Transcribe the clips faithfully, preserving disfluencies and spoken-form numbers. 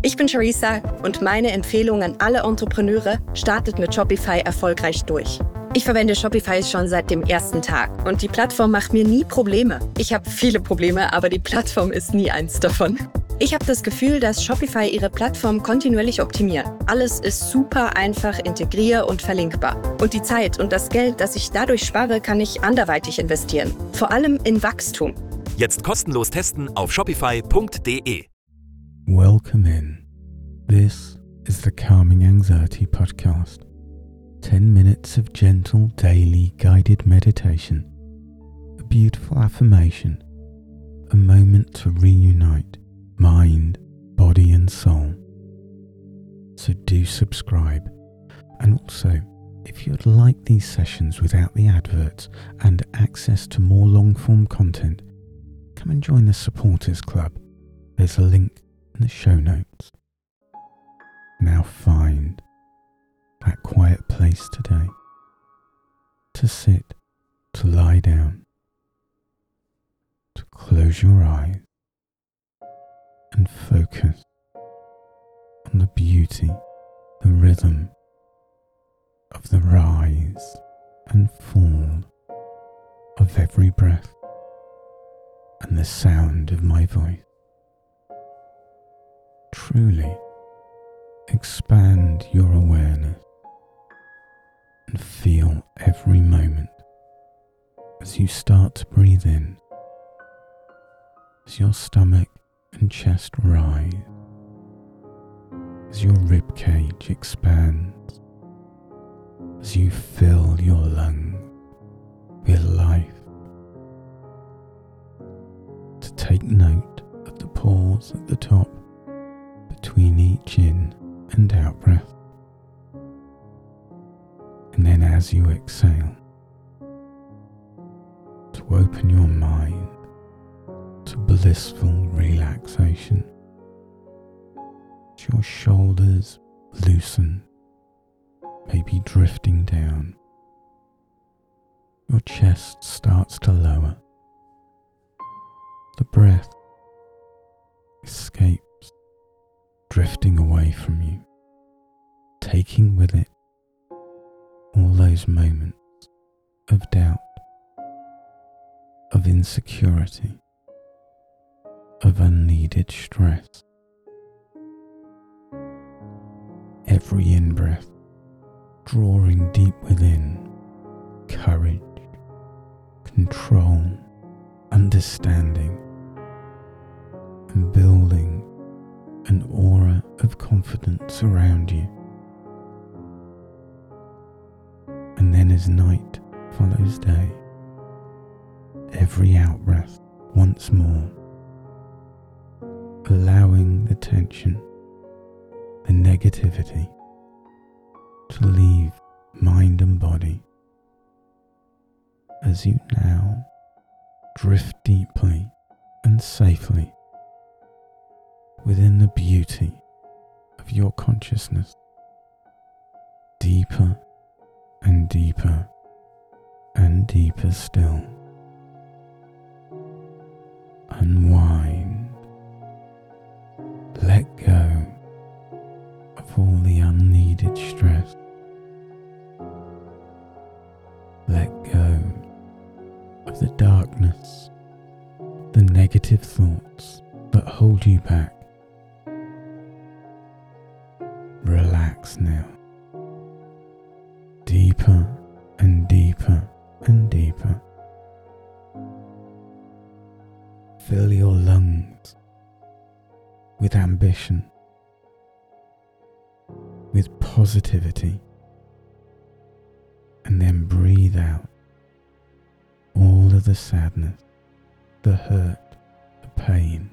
Ich bin Charissa und meine Empfehlung an alle Entrepreneure: startet mit Shopify erfolgreich durch. Ich verwende Shopify schon seit dem ersten Tag und die Plattform macht mir nie Probleme. Ich habe viele Probleme, aber die Plattform ist nie eins davon. Ich habe das Gefühl, dass Shopify ihre Plattform kontinuierlich optimiert. Alles ist super einfach integrier- und verlinkbar. Und die Zeit und das Geld, das ich dadurch spare, kann ich anderweitig investieren. Vor allem in Wachstum. Jetzt kostenlos testen auf shopify punkt de. Welcome in. This is the Calming Anxiety Podcast. ten minutes of gentle daily guided meditation. A beautiful affirmation. A moment to reunite mind, body and soul. So do subscribe. And also, if you'd like these sessions without the adverts and access to more long-form content, come and join the Supporters Club. There's a link in the show notes. Now find that quiet place today to sit, to lie down, to close your eyes and focus on the beauty, the rhythm of the rise and fall of every breath and the sound of my voice. Truly expand your awareness and feel every moment as you start to breathe in, as your stomach and chest rise, as your rib cage expands, as you fill your lungs with life. To take note of the pause at the top between each in and out breath. And then as you exhale, to open your mind to blissful relaxation. As your shoulders loosen, maybe drifting down, your chest starts to lower. The breath escapes, drifting away from you, taking with it all those moments of doubt, of insecurity, of unneeded stress. Every in-breath drawing deep within courage, control, understanding, and building an aura of confidence around you. And then as night follows day, every out-breath once more, allowing the tension, the negativity to leave mind and body as you now drift deeply and safely within the beauty of your consciousness, deeper and deeper and deeper still. Unwind. Let go of all the unneeded stress. Let go of the darkness, the negative thoughts that hold you back. Relax now. Deeper and deeper and deeper. Fill your lungs with ambition, with positivity, and then breathe out all of the sadness, the hurt, the pain,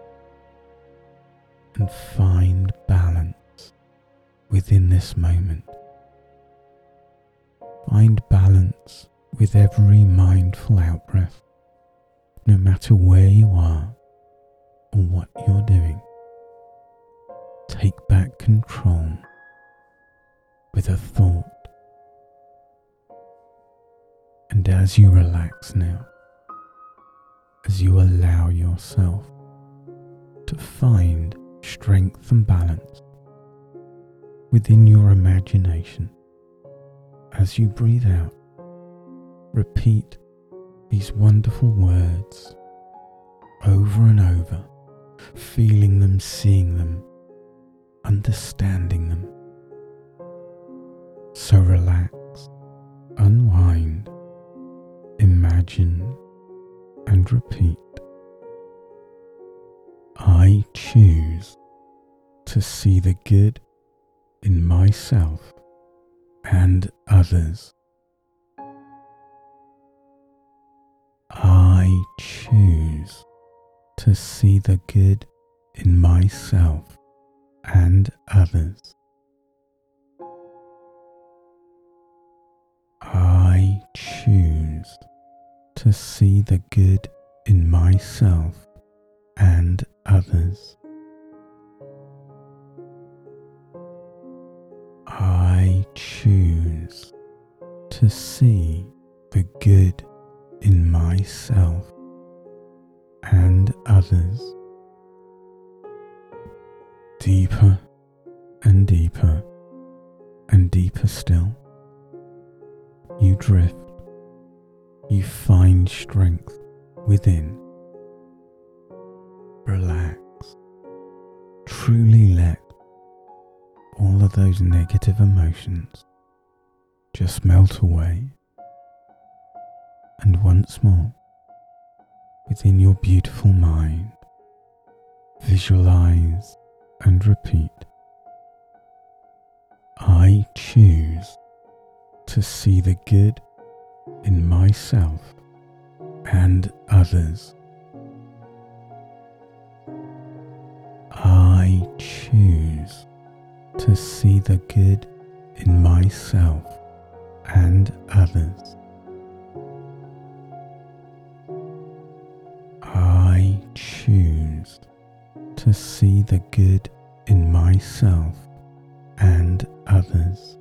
and find balance within this moment. Find balance with every mindful out-breath, no matter where you are or what you're doing. Take back control with a thought. And as you relax now, as you allow yourself to find strength and balance within your imagination. As you breathe out, repeat these wonderful words over and over, feeling them, seeing them, understanding them. So relax, unwind, imagine, and repeat. I choose to see the good in myself and others. I choose to see the good in myself and others. I choose to see the good in myself and others. I choose to see the good in myself and others. Deeper and deeper and deeper still. You drift. You find strength within. Relax. Truly let all of those negative emotions just melt away. And once more, within your beautiful mind, visualize and repeat. I choose to see the good in myself and others. I choose to see the good in myself and others. I choose to see the good in myself and others.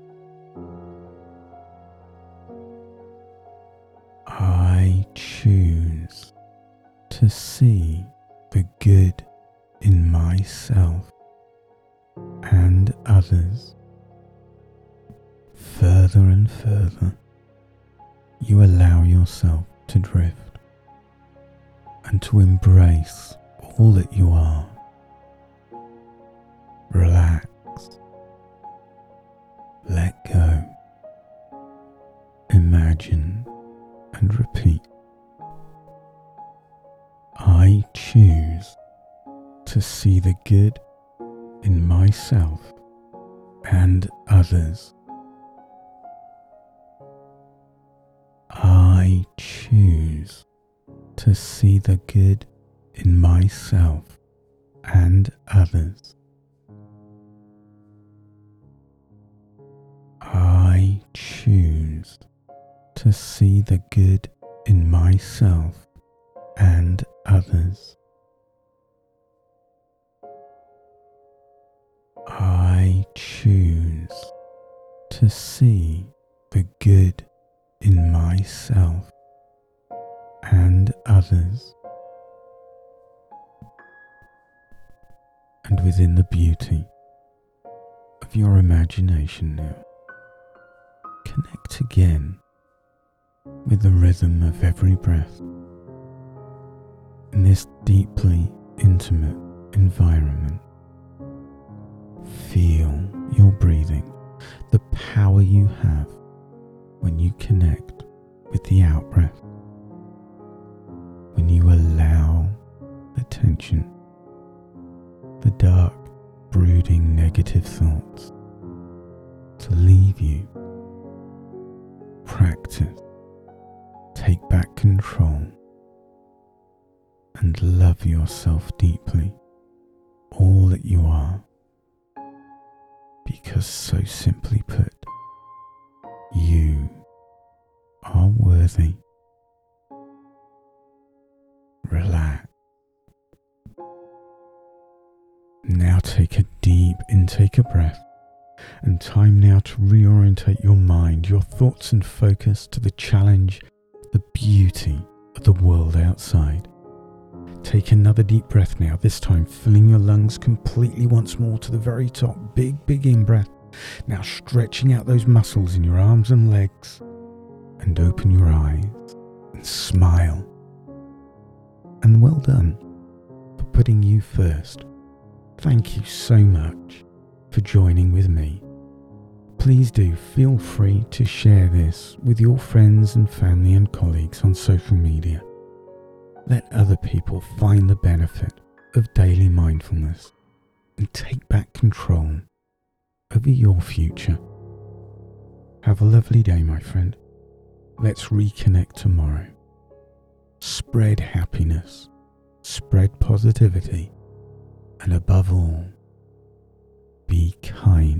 I choose to see the good in myself and others. Further and further, you allow yourself to drift and to embrace all that you are. Relax. Let go. Imagine and repeat. I choose to see the good in myself and others. I choose to see the good in myself and others. I choose to see the good in myself and others. I choose to see the good in myself and others. And within the beauty of your imagination now, connect again with the rhythm of every breath in this deeply intimate environment. Feel your breathing, the power you have when you connect with the out-breath, when you allow the tension, the dark, brooding negative thoughts to leave you. Practice, take back control, and love yourself deeply, all that you are, because so simply put, you are worthy. Relax. Now take a deep intake of breath, and time now to reorientate your mind, your thoughts and focus to the challenge, the beauty of the world outside. Take another deep breath now, this time filling your lungs completely once more to the very top. Big, big in-breath. Now stretching out those muscles in your arms and legs. And open your eyes and smile. And well done for putting you first. Thank you so much for joining with me. Please do feel free to share this with your friends and family and colleagues on social media. Let other people find the benefit of daily mindfulness and take back control over your future. Have a lovely day, my friend. Let's reconnect tomorrow. Spread happiness, spread positivity, and above all, be kind.